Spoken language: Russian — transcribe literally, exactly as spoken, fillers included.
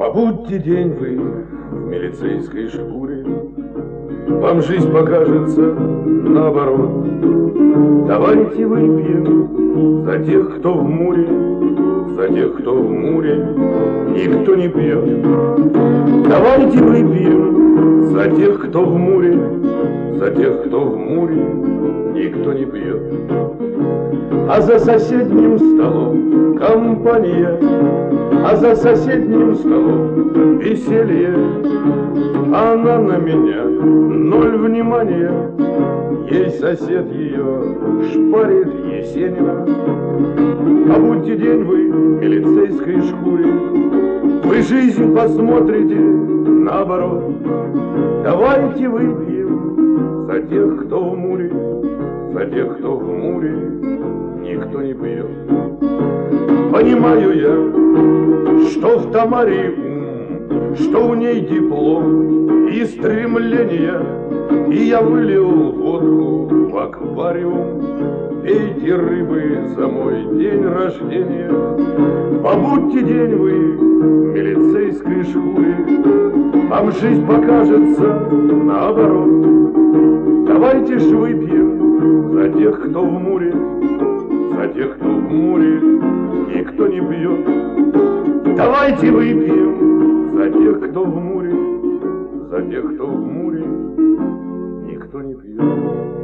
Побудьте день вы в милицейской шкуре, вам жизнь покажется наоборот. Давайте выпьем за тех, кто в муре, за тех, кто в муре никто не пьет. Давайте выпьем за тех, кто в муре, за тех, кто в муре никто не пьет. А за соседним столом компания, а за соседним столом веселье. Она на меня ноль внимания, ей сосед ее шпарит Есенина. Побудьте день вы в милицейской шкуре, вы жизнь посмотрите наоборот. Давайте выпьем за тех, кто в муре, за тех, кто в муре никто не пьет. Понимаю я, что в Тамаре ум, что у ней диплом и стремления, и я вылил водку в аквариум. Пейте рыбы за мой день рождения. Побудьте день вы в милицейской шкуре, вам жизнь покажется наоборот. Давайте ж выпьем за тех, кто в муре, за тех, кто в муре никто не пьет. Давайте выпьем за тех, кто в муре, за тех, кто в муре никто не пьет.